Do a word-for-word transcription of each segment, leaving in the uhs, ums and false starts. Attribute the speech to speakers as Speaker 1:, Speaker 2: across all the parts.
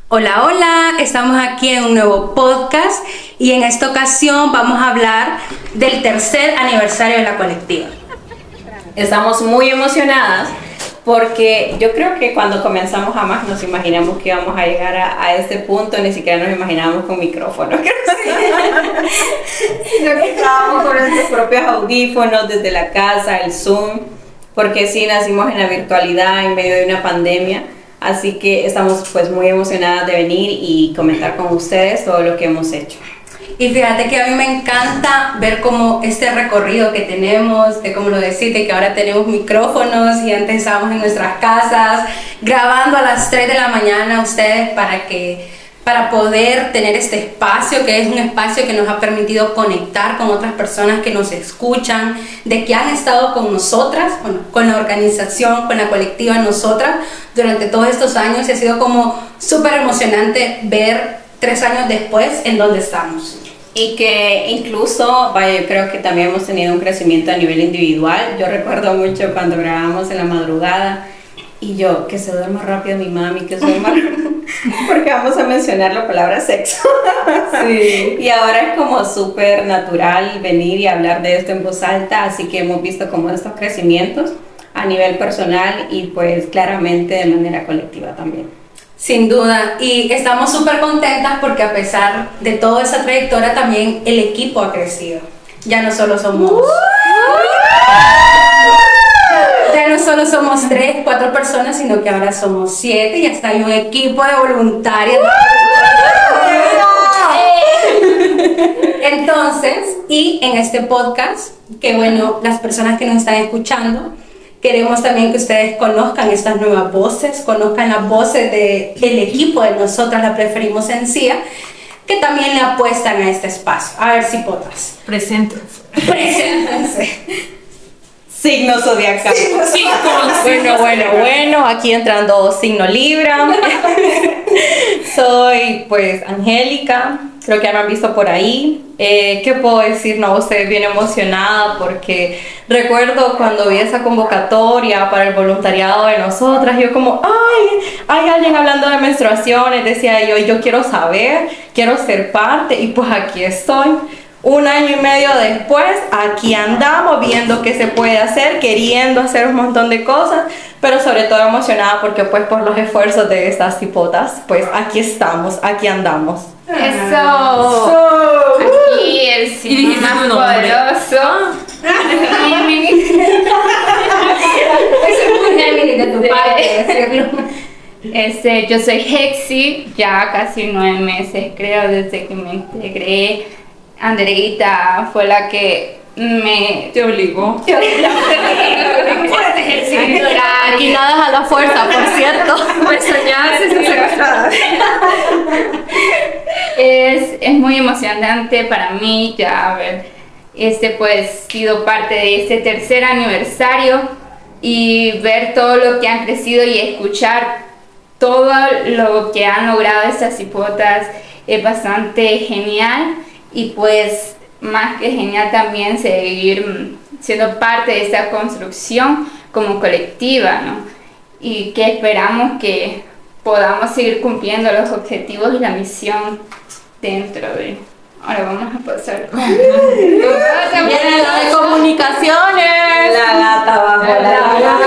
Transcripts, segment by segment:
Speaker 1: Hola, hola, estamos aquí en un nuevo podcast y en esta ocasión vamos a hablar del tercer aniversario de la colectiva.
Speaker 2: Estamos muy emocionadas porque yo creo que cuando comenzamos jamás nos imaginamos que íbamos a llegar a, a este punto, ni siquiera nos imaginábamos con micrófonos, sino que estábamos con nuestros propios audífonos desde la casa, el Zoom, porque sí nacimos en la virtualidad en medio de una pandemia. Así que estamos pues muy emocionadas de venir y comentar con ustedes todo lo que hemos hecho.
Speaker 1: Y fíjate que a mí me encanta ver como este recorrido que tenemos, de como lo deciste, que ahora tenemos micrófonos y antes estábamos en nuestras casas grabando a las tres de la mañana ustedes para que para poder tener este espacio, que es un espacio que nos ha permitido conectar con otras personas que nos escuchan, de que han estado con nosotras, bueno, con la organización, con la colectiva Nosotras, durante todos estos años. Y ha sido como súper emocionante ver tres años después en dónde estamos.
Speaker 2: Y que incluso, vaya, yo creo que también hemos tenido un crecimiento a nivel individual. Yo recuerdo mucho cuando grabábamos en la madrugada, y yo, que se duerma rápido mi mami, que se duerma porque vamos a mencionar la palabra sexo. Sí. Y ahora es como súper natural venir y hablar de esto en voz alta, así que hemos visto como estos crecimientos a nivel personal y pues claramente de manera colectiva también.
Speaker 1: Sin duda, y estamos súper contentas porque a pesar de toda esa trayectoria también el equipo ha crecido. Ya no solo somos... Uh, Ya no solo somos tres, cuatro personas, sino que ahora somos siete y hasta hay un equipo de voluntarios. Entonces, y en este podcast, que bueno, las personas que nos están escuchando, queremos también que ustedes conozcan estas nuevas voces, conozcan las voces de, del equipo de Nosotras, la Preferimos en C I A, que también le apuestan a este espacio. A ver si potas.
Speaker 3: Preséntense.
Speaker 1: Preséntense.
Speaker 2: Signo zodiacal.
Speaker 3: Sí,
Speaker 2: bueno, bueno, bueno, aquí entrando signo Libra. Soy pues Angélica, creo que ya me han visto por ahí. Eh, ¿Qué puedo decir? No, estoy bien emocionada porque recuerdo cuando vi esa convocatoria para el voluntariado de Nosotras, yo como, ay, hay alguien hablando de menstruaciones, decía yo, yo quiero saber, quiero ser parte y pues aquí estoy. Un año y medio después, aquí andamos viendo qué se puede hacer, queriendo hacer un montón de cosas, pero sobre todo emocionada porque pues por los esfuerzos de estas hipotas, pues aquí estamos, aquí andamos.
Speaker 4: Eso,
Speaker 2: So,
Speaker 4: aquí el signo más poderoso.
Speaker 1: De tu parte, decirlo.
Speaker 4: Este, yo soy Hexi, ya casi nueve meses creo desde que me integré. Andreita fue la que me
Speaker 3: te obligó.
Speaker 2: Aquí nada es a la fuerza, por cierto.
Speaker 4: pues soñar es, es muy emocionante para mí ya haber este, pues, sido parte de este tercer aniversario y ver todo lo que han crecido y escuchar todo lo que han logrado estas hipotas es bastante genial. Y pues más que genial también seguir siendo parte de esta construcción como colectiva, ¿no? Y que esperamos que podamos seguir cumpliendo los objetivos y la misión dentro de... Ahora vamos a pasar con...
Speaker 2: Viene la de comunicaciones. La gata bajo la, la, la.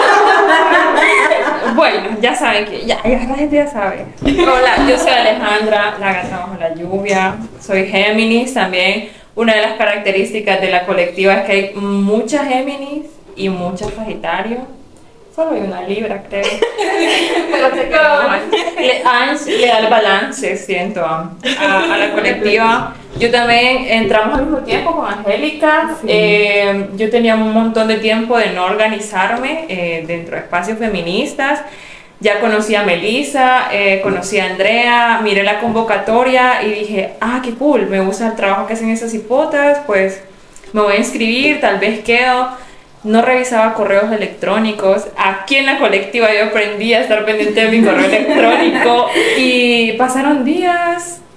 Speaker 3: Bueno, ya saben que, ya, ya la gente ya sabe. Hola, yo soy Alejandra, la gata bajo la lluvia. Soy Géminis también. Una de las características de la colectiva es que hay muchas Géminis y muchos Sagitarios. Solo hay una Libra, creo. Pero te le, Ange le da el balance, siento, a, a, a la colectiva. Yo también entramos al mismo tiempo con Angélica. Sí. Eh, yo tenía un montón de tiempo de no organizarme eh, dentro de espacios feministas. Ya conocí a Melissa, eh, conocí a Andrea, miré la convocatoria y dije, ah, qué cool, me gusta el trabajo que hacen esas hipotas, pues me voy a inscribir, tal vez quedo. No revisaba correos electrónicos. Aquí en la colectiva yo aprendí a estar pendiente de mi correo electrónico y pasaron días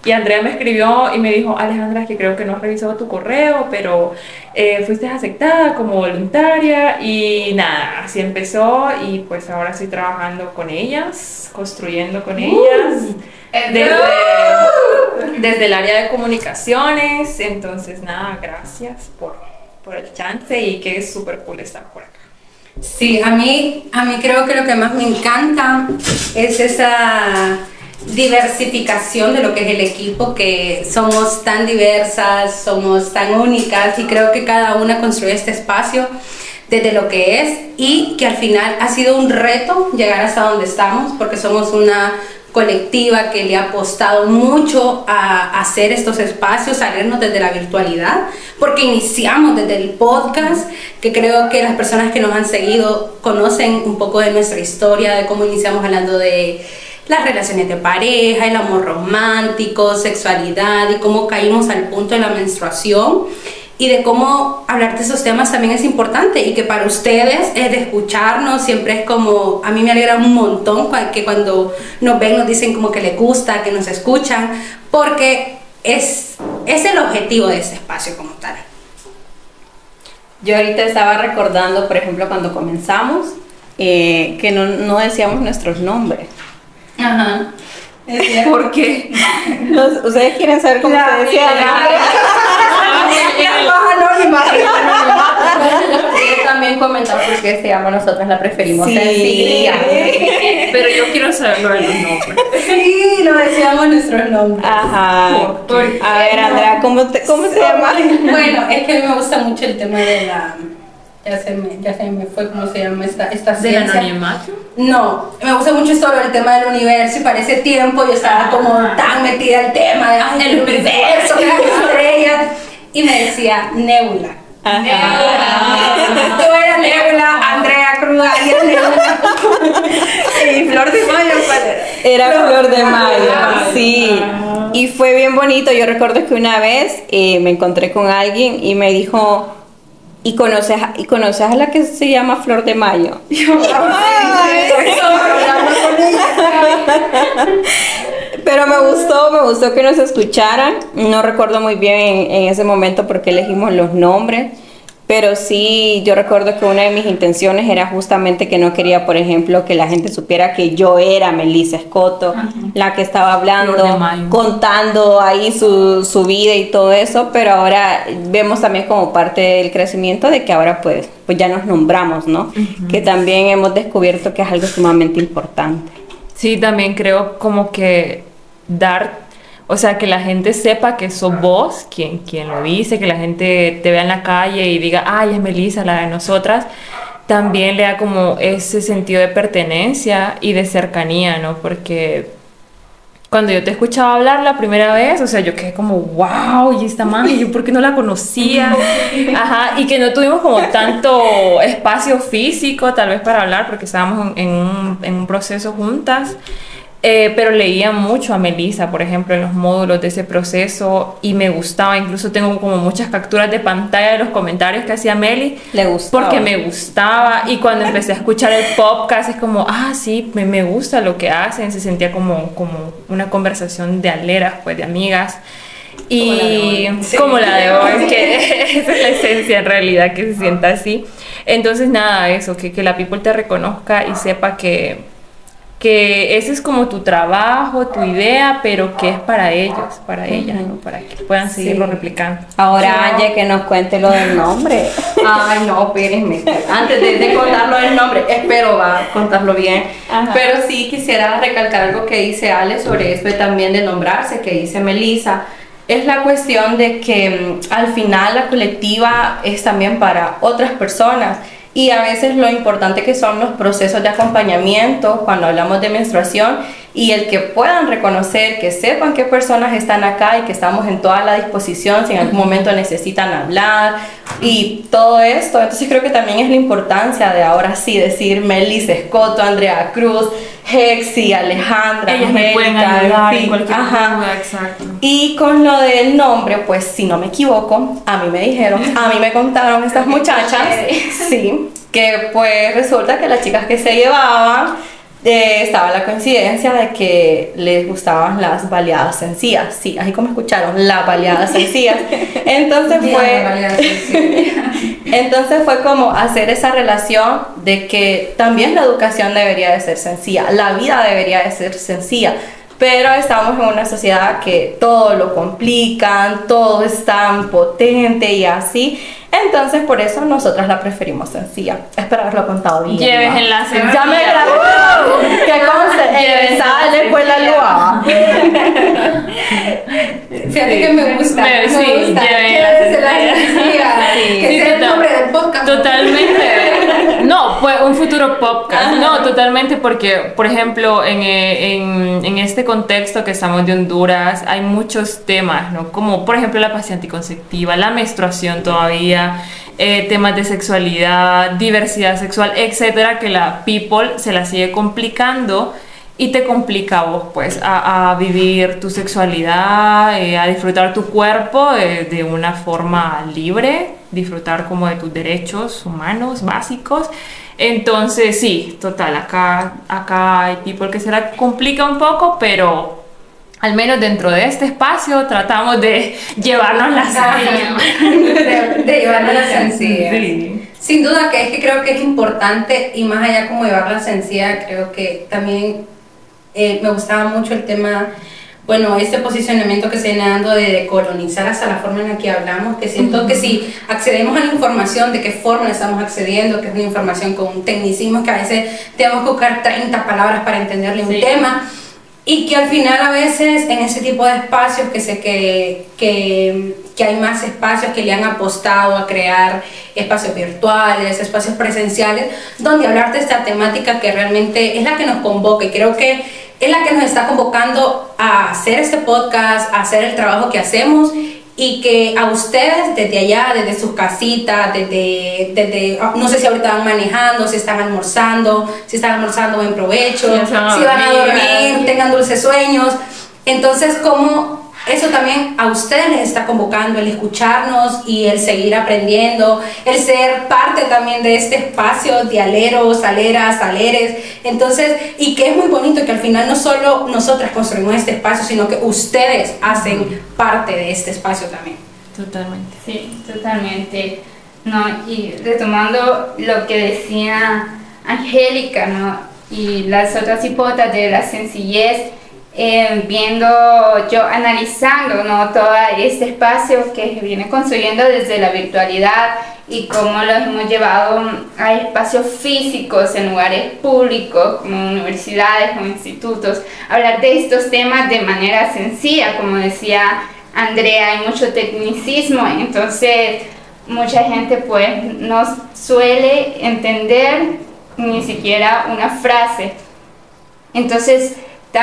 Speaker 3: Y Andrea me escribió y me dijo, Alejandra, que creo que no has revisado tu correo, pero eh, fuiste aceptada como voluntaria. Y nada, así empezó y pues ahora estoy trabajando con ellas, construyendo con ellas. Desde, desde el área de comunicaciones. Entonces nada, gracias por, por el chance y que es súper cool estar por acá.
Speaker 1: Sí, a mí, a mí creo que lo que más me encanta es esa diversificación de lo que es el equipo, que somos tan diversas, somos tan únicas y creo que cada una construye este espacio desde lo que es y que al final ha sido un reto llegar hasta donde estamos porque somos una colectiva que le ha apostado mucho a hacer estos espacios, salirnos desde la virtualidad, porque iniciamos desde el podcast, que creo que las personas que nos han seguido conocen un poco de nuestra historia, de cómo iniciamos hablando de las relaciones de pareja, el amor romántico, sexualidad y cómo caímos al punto de la menstruación y de cómo hablar de esos temas también es importante y que para ustedes es de escucharnos, siempre es como, a mí me alegra un montón que cuando nos ven nos dicen como que les gusta, que nos escuchan, porque es, es el objetivo de este espacio como tal.
Speaker 2: Yo ahorita estaba recordando, por ejemplo, cuando comenzamos, eh, que no, no decíamos nuestros nombres.
Speaker 1: Ajá.
Speaker 3: ¿Por qué?
Speaker 2: Los, ¿Ustedes quieren saber cómo se decía? Yo también comentar por qué se llama, nosotros la preferimos
Speaker 1: sí.
Speaker 2: sencilla.
Speaker 3: Pero yo quiero saberlo de los nombres.
Speaker 1: Sí, lo decíamos nuestros nombres.
Speaker 2: Ajá.
Speaker 1: ¿Por
Speaker 2: A ver, Andrea, ¿cómo, te, cómo se llama?
Speaker 1: Bueno, es que a mí me gusta mucho el tema de la... Ya se me, ya se me fue cómo se llama esta, esta
Speaker 3: ciencia.
Speaker 1: ¿Del
Speaker 3: anonimato?
Speaker 1: No, me gusta mucho solo el tema del universo y para ese tiempo yo estaba como tan metida en el tema de ay, el universo, las estrellas y me decía Nebula.
Speaker 2: Ajá.
Speaker 1: Nebula. Tú eras Nebula, Andrea Cruz, y es Nebula.
Speaker 3: ¿Y Flor de Mayo cuál era?
Speaker 2: Era Flor, Flor de Mayo,
Speaker 3: ah,
Speaker 2: sí. Ah. Y fue bien bonito. Yo recuerdo que una vez eh, me encontré con alguien y me dijo... ¿Y conoces, ¿Y conoces a la que se llama Flor de Mayo? Yo, pero me gustó, me gustó que nos escucharan. No recuerdo muy bien en, en ese momento por qué elegimos los nombres. Pero sí, yo recuerdo que una de mis intenciones era justamente que no quería, por ejemplo, que la gente supiera que yo era Melissa Escoto, uh-huh. la que estaba hablando, contando ahí su, su vida y todo eso, pero ahora vemos también como parte del crecimiento de que ahora pues, pues ya nos nombramos, ¿no? Uh-huh. Que también hemos descubierto que es algo sumamente importante.
Speaker 3: Sí, también creo como que dar... O sea, que la gente sepa que sos vos quien, quien lo dice, que la gente te vea en la calle y diga, ay, es Melissa, la de nosotras, también le da como ese sentido de pertenencia y de cercanía, ¿no? Porque cuando yo te escuchaba hablar la primera vez, o sea, yo quedé como, wow, y esta man, yo por qué no la conocía, ajá, y que no tuvimos como tanto espacio físico tal vez para hablar porque estábamos en, en, un, en un proceso juntas. Eh, pero leía mucho a Melissa, por ejemplo, en los módulos de ese proceso y me gustaba, incluso tengo como muchas capturas de pantalla de los comentarios que hacía Meli.
Speaker 2: Le gustaba.
Speaker 3: Porque me gustaba y cuando empecé a escuchar el podcast es como, ah, sí, me, me gusta lo que hacen, se sentía como, como una conversación de aleras, pues de amigas. Y como la de hoy, sí. Que esa es la esencia en realidad, que se sienta así. Entonces nada, eso, que, que la people te reconozca y sepa que que ese es como tu trabajo, tu idea, pero que es para ellos, para ellas, ¿no? Para que puedan seguirlo sí. replicando.
Speaker 2: Ahora, Anye, que nos cuente lo del nombre.
Speaker 5: Ay, no, espérenme. Antes de, de contarlo del nombre, espero va a contarlo bien. Ajá. Pero sí quisiera recalcar algo que dice Ale sobre esto de también de nombrarse, que dice Melissa. Es la cuestión de que al final la colectiva es también para otras personas. Y a veces lo importante que son los procesos de acompañamiento cuando hablamos de menstruación y el que puedan reconocer, que sepan qué personas están acá y que estamos en toda la disposición si en algún momento necesitan hablar y todo esto. Entonces creo que también es la importancia de ahora sí decir Melissa Escoto, Andrea Cruz, Hexi, Alejandra,
Speaker 3: ellas me pueden ayudar en cualquier duda, exacto.
Speaker 5: Y con lo del nombre, pues si no me equivoco, a mí me dijeron, a mí me contaron estas muchachas, sí, que pues resulta que las chicas que se llevaban eh, estaba la coincidencia de que les gustaban las baleadas sencillas, sí, así como escucharon, las baleadas sencillas. Entonces fue, entonces fue como hacer esa relación de que también la educación debería de ser sencilla, la vida debería de ser sencilla. Pero estamos en una sociedad que todo lo complican, todo es tan potente y así. Entonces, por eso nosotras la preferimos sencilla. Espero haberlo contado bien.
Speaker 3: Lleves en la sencilla.
Speaker 5: Ya me grabé. ¿Qué conste? Egresada de la escuela Lua.
Speaker 1: Fíjate que me gusta.
Speaker 3: Me,
Speaker 1: me
Speaker 3: sí,
Speaker 1: gusta.
Speaker 3: lleves
Speaker 1: Que
Speaker 3: la
Speaker 1: se la sencilla.
Speaker 3: Sí,
Speaker 1: Que
Speaker 3: sí,
Speaker 1: sea el
Speaker 3: total-
Speaker 1: nombre del podcast.
Speaker 3: Totalmente. No, pues un futuro podcast. No, totalmente, porque, por ejemplo, en, eh, en, en este contexto que estamos de Honduras, hay muchos temas, ¿no? Como, por ejemplo, la pastilla anticonceptiva, la menstruación todavía, eh, temas de sexualidad, diversidad sexual, etcétera, que la people se la sigue complicando. Y te complica a vos, pues, a, a vivir tu sexualidad, eh, a disfrutar tu cuerpo eh, de una forma libre, disfrutar como de tus derechos humanos básicos. Entonces, sí, total, acá, acá hay people que se la complica un poco, pero al menos dentro de este espacio tratamos de llevarnos la sencilla.
Speaker 1: de, de llevarla a la sencilla.
Speaker 3: Sí.
Speaker 1: Sin duda que es que creo que es importante, y más allá como llevarla sencilla, creo que también eh, me gustaba mucho el tema, bueno, este posicionamiento que se viene dando de decolonizar hasta la forma en la que hablamos, que siento que si accedemos a la información, de qué forma estamos accediendo, que es una información con un tecnicismo que a veces tenemos que buscar treinta palabras para entenderle un
Speaker 3: Sí.
Speaker 1: tema, y que al final a veces en ese tipo de espacios que sé que, que, que hay más espacios que le han apostado a crear espacios virtuales, espacios presenciales, donde hablar de esta temática que realmente es la que nos convoca, y creo que es la que nos está convocando a hacer este podcast, a hacer el trabajo que hacemos, y que a ustedes desde allá, desde sus casitas, desde, desde no sé si ahorita van manejando, si están almorzando, si están almorzando buen provecho,
Speaker 3: Ya se van a
Speaker 1: si van a
Speaker 3: dormir.
Speaker 1: dormir, tengan dulces sueños. Entonces, como eso también a ustedes les está convocando, el escucharnos y el seguir aprendiendo, el ser parte también de este espacio de aleros, aleras, aleres. Entonces, y que es muy bonito que al final no solo nosotras construimos este espacio, sino que ustedes hacen parte de este espacio también.
Speaker 3: Totalmente.
Speaker 4: Sí, totalmente. No, y retomando lo que decía Angélica, ¿no? Y las otras hipótesis de la sencillez, eh, viendo yo, analizando, ¿no? Todo este espacio que viene construyendo desde la virtualidad y cómo lo hemos llevado a espacios físicos en lugares públicos, como universidades o institutos, hablar de estos temas de manera sencilla, como decía Andrea, hay mucho tecnicismo, entonces mucha gente pues no suele entender ni siquiera una frase. Entonces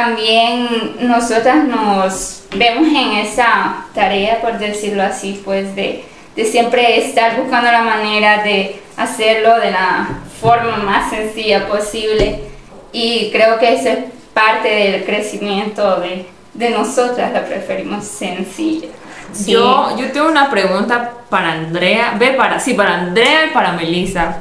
Speaker 4: también nosotras nos vemos en esa tarea, por decirlo así, pues de, de siempre estar buscando la manera de hacerlo de la forma más sencilla posible, y creo que eso es parte del crecimiento de, de nosotras, la preferimos sencilla.
Speaker 3: Sí. Yo, yo tengo una pregunta para Andrea, ve para, sí, para Andrea y para Melissa.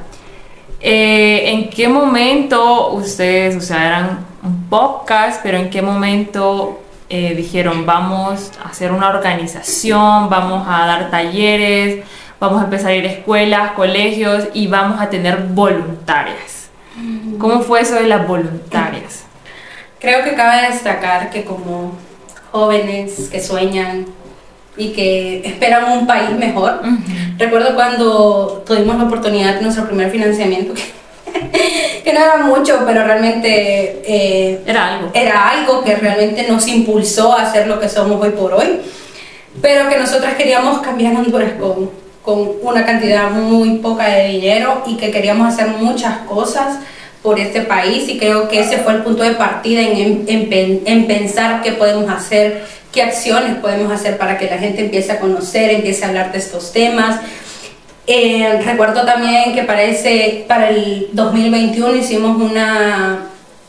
Speaker 3: Eh, ¿En qué momento ustedes, o sea, eran un podcast, pero en qué momento eh, dijeron vamos a hacer una organización, vamos a dar talleres, vamos a empezar a ir a escuelas, colegios y vamos a tener voluntarias? ¿Cómo fue eso de las voluntarias?
Speaker 1: Creo que cabe destacar que como jóvenes que sueñan y que esperan un país mejor, uh-huh. Recuerdo cuando tuvimos la oportunidad de nuestro primer financiamiento, que, que no era mucho, pero realmente eh,
Speaker 3: era algo.
Speaker 1: Era algo que realmente nos impulsó a ser lo que somos hoy por hoy, pero que nosotras queríamos cambiar Honduras con, con una cantidad muy poca de dinero, y que queríamos hacer muchas cosas por este país, y creo que ese fue el punto de partida en, en, en, en pensar qué podemos hacer, qué acciones podemos hacer para que la gente empiece a conocer, empiece a hablar de estos temas. Eh, recuerdo también que para, ese, para el dos mil veintiuno hicimos una,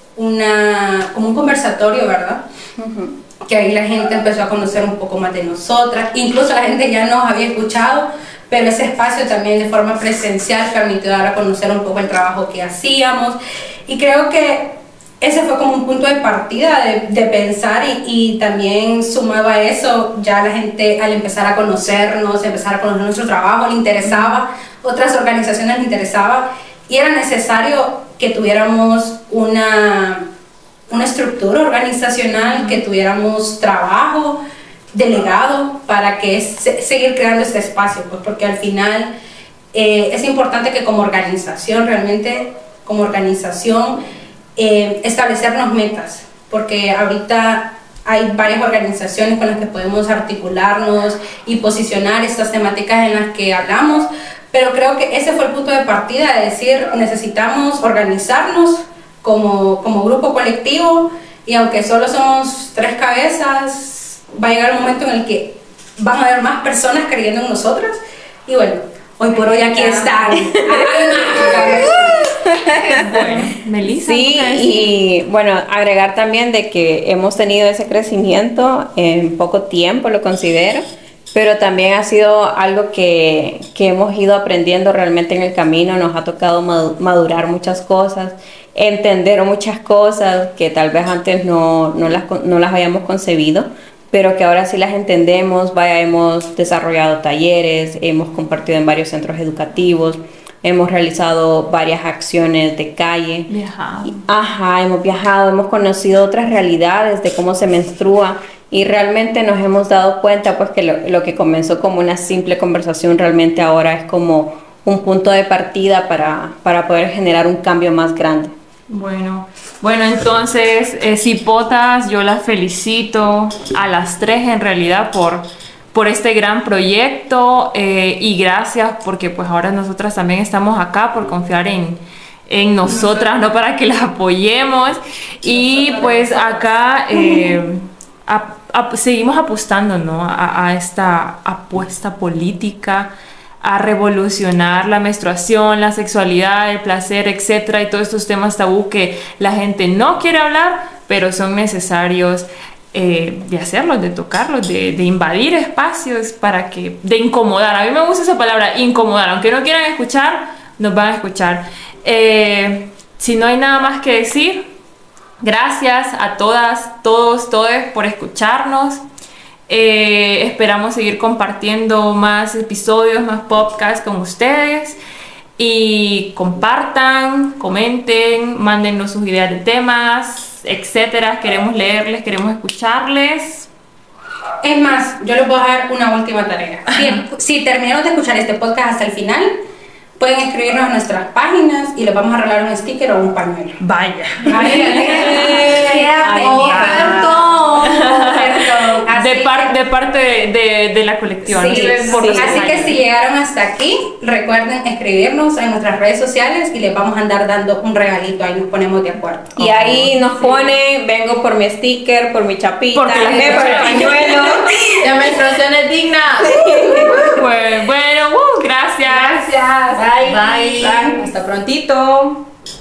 Speaker 1: una, como un conversatorio, ¿verdad? Uh-huh. Que ahí la gente empezó a conocer un poco más de nosotras, incluso la gente ya nos había escuchado, pero ese espacio también de forma presencial permitió dar a conocer un poco el trabajo que hacíamos, y creo que ese fue como un punto de partida de, de pensar y, y también sumado a eso, ya la gente al empezar a conocernos, empezar a conocer nuestro trabajo, le interesaba, otras organizaciones le interesaba y era necesario que tuviéramos una, una estructura organizacional, que tuviéramos trabajo delegado para que se, seguir creando este espacio, pues porque al final eh, es importante que como organización, realmente como organización, Eh, establecernos metas, porque ahorita hay varias organizaciones con las que podemos articularnos y posicionar estas temáticas en las que hablamos, pero creo que ese fue el punto de partida de decir necesitamos organizarnos como, como grupo colectivo y aunque solo somos tres cabezas, va a llegar un momento en el que van a haber más personas creyendo en nosotras y bueno, hoy por hoy aquí están.
Speaker 3: Bueno, Melissa.
Speaker 6: Sí, y bueno, agregar también de que hemos tenido ese crecimiento en poco tiempo, lo considero, pero también ha sido algo que, que hemos ido aprendiendo realmente en el camino, nos ha tocado madurar muchas cosas, entender muchas cosas que tal vez antes no, no, las, no las habíamos concebido, pero que ahora sí las entendemos. Vaya, hemos desarrollado talleres, hemos compartido en varios centros educativos, hemos realizado varias acciones de calle.
Speaker 3: Viajado.
Speaker 6: Ajá, hemos viajado, hemos conocido otras realidades de cómo se menstrua y realmente nos hemos dado cuenta pues que lo, lo que comenzó como una simple conversación realmente ahora es como un punto de partida para, para poder generar un cambio más grande.
Speaker 3: Bueno, bueno, entonces, eh, cipotas, yo las felicito a las tres en realidad por, por este gran proyecto eh, y gracias porque pues ahora nosotras también estamos acá por confiar en, en nosotras, ¿no? Para que las apoyemos y pues acá eh, a, a, seguimos apostando, ¿no? a, a esta apuesta política, a revolucionar la menstruación, la sexualidad, el placer, etcétera, y todos estos temas tabú que la gente no quiere hablar, pero son necesarios eh, de hacerlos, de tocarlos, de, de invadir espacios para que, de incomodar. A mí me gusta esa palabra, incomodar, aunque no quieran escuchar, nos van a escuchar. Eh, si no hay nada más que decir, gracias a todas, todos, todos por escucharnos. Eh, esperamos seguir compartiendo más episodios, más podcasts con ustedes y compartan, comenten, mándennos sus ideas de temas, etcétera. Queremos leerles, queremos escucharles.
Speaker 1: Es más, yo les voy a dar una última tarea. Si, si terminaron de escuchar este podcast hasta el final, pueden escribirnos en nuestras páginas y les vamos a regalar un sticker o un pañuelo.
Speaker 3: Vaya. De, par, de parte de, de, de la colectiva.
Speaker 1: Sí,
Speaker 3: ¿no?
Speaker 1: sí,
Speaker 3: Por
Speaker 1: sí.
Speaker 3: los
Speaker 1: Así que
Speaker 3: años.
Speaker 1: si llegaron hasta aquí, recuerden escribirnos en nuestras redes sociales y les vamos a andar dando un regalito, ahí nos ponemos de acuerdo.
Speaker 6: Y ahí nos ponen, vengo por mi sticker, por mi chapita,
Speaker 3: Porque la
Speaker 6: vengo por el
Speaker 3: gente-
Speaker 6: pañuelo.
Speaker 5: La menstruación es digna.
Speaker 3: Pues, bueno, uh, gracias.
Speaker 1: Gracias.
Speaker 5: Bye. Bye.
Speaker 6: Hasta prontito.